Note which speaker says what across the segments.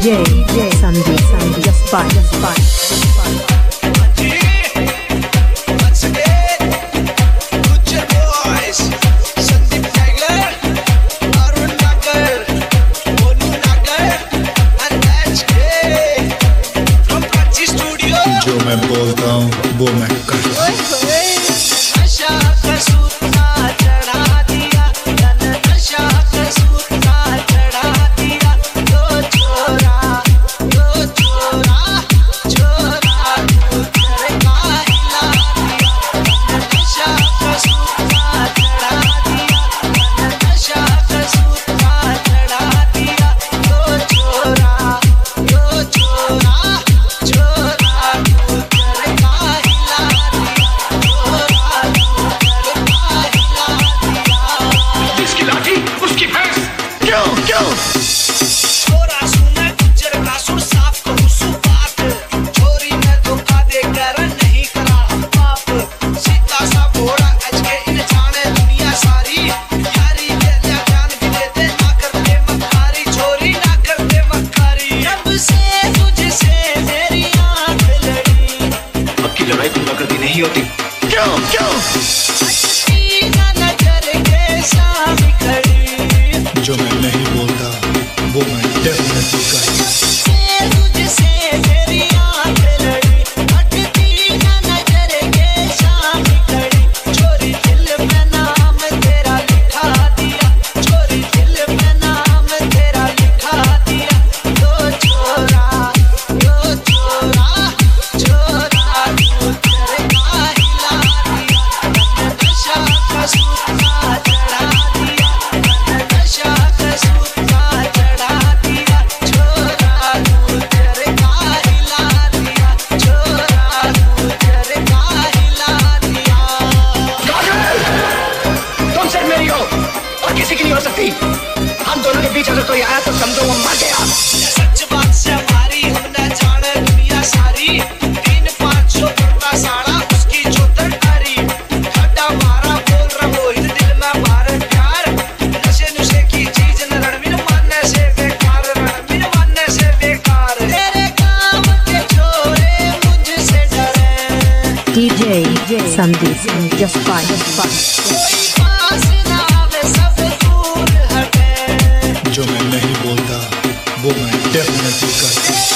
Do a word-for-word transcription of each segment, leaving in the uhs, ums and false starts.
Speaker 1: J J Sandeep Sandeep just fine just fine.
Speaker 2: जो मैं बोलता हूँ वो मैं करता हूँ।
Speaker 3: नहीं होती क्यों क्यों
Speaker 2: जो मैं नहीं बोलता वो मैं डेफिनेटली करता हूँ।
Speaker 3: हम दोनों के बीच अगर कोई आया तो समझो वो मर गया।
Speaker 4: सच बात से हमारी हम न जाने दुनिया सारी तीन पाँच सौ का साड़ा उसकी चौधर तारी खड्डा मारा बोल रहा मोहित दिल में मारे प्यार नशे नुशे की चीज न रणवीर मानने से बेकार रणवीर मानने से बेकार तेरे काम के छोरे मुझसे डरे
Speaker 1: D J Sandeep Sandeep just fine just fine.
Speaker 2: जो मैं नहीं बोलता वो मैं डेफिनेटली करता हूँ।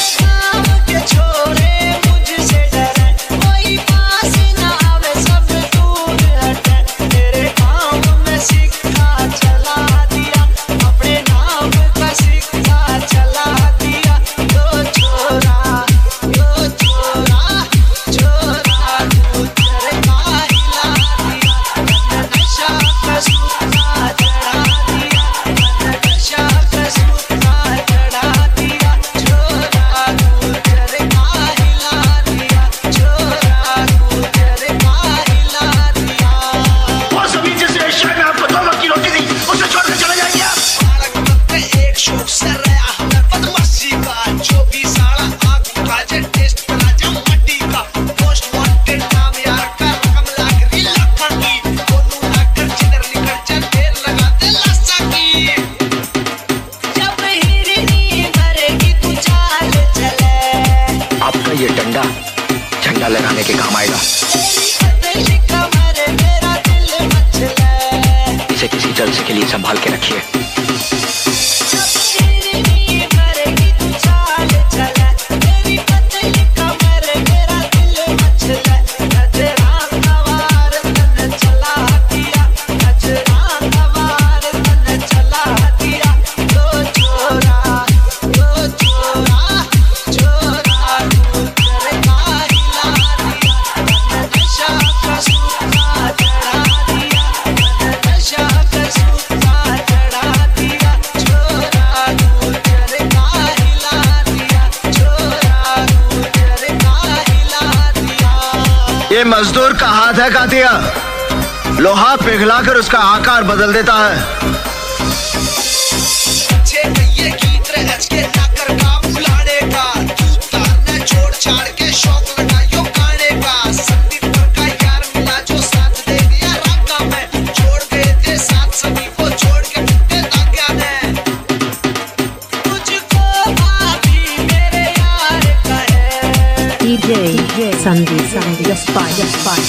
Speaker 3: ये डंडा झंडा लगाने के काम आएगा। इसे किसी जलसे के लिए संभाल के रखिए।
Speaker 5: ये मजदूर का हाथ है कातिया, लोहा पिघलाकर उसका आकार बदल देता है।
Speaker 4: छोड़ छाड़ के शौक लगाइयो गाने का संदीप पर का यार मिला जो साथ दे दिया राका में छोड़ गए थे साथ सभी को छोड़ के टूटे धाग्या ने तुझको भाभी
Speaker 1: fine, just fine.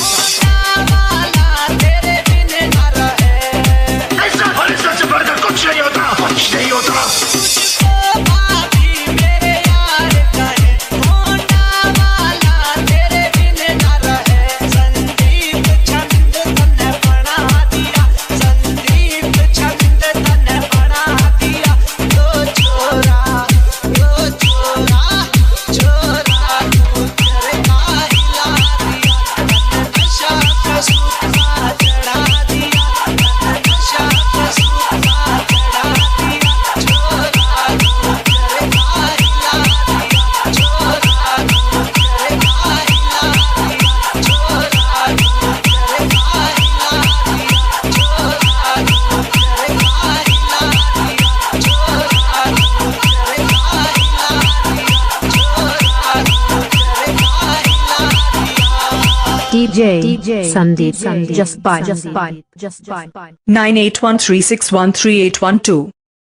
Speaker 4: तेरे बिन न रहे
Speaker 5: ऐसा फरिश्ता से बढ़कर कुछ नहीं होता, कुछ नहीं होता।
Speaker 4: भाभी मेरे यार कहे होना वाला तेरे बिन न रहे। संदीप छंद तन्ने बना दिया, संदीप छंद तन्ने बना दिया। तो छोरा तो छोरा छोरा तू तेरे का हिला दिया। तन्ने नशा का सूखा चढ़ा दिया, तन्ने नशा का सूखा चढ़ा दिया। छोरा तू तेरे का हिला दिया, छोरा तू तेरे का हिला दिया। छोरा तू तेरे का हिला दिया, छोरा तू तेरे का हिला दिया। छोरा तू तेरे का हिला दिया, छोरा तू तेरे का हिला दिया।
Speaker 1: D J, D J, Sandeep, Sandeep, just fine, just fine, just fine.
Speaker 6: nine eight one three six one three eight one two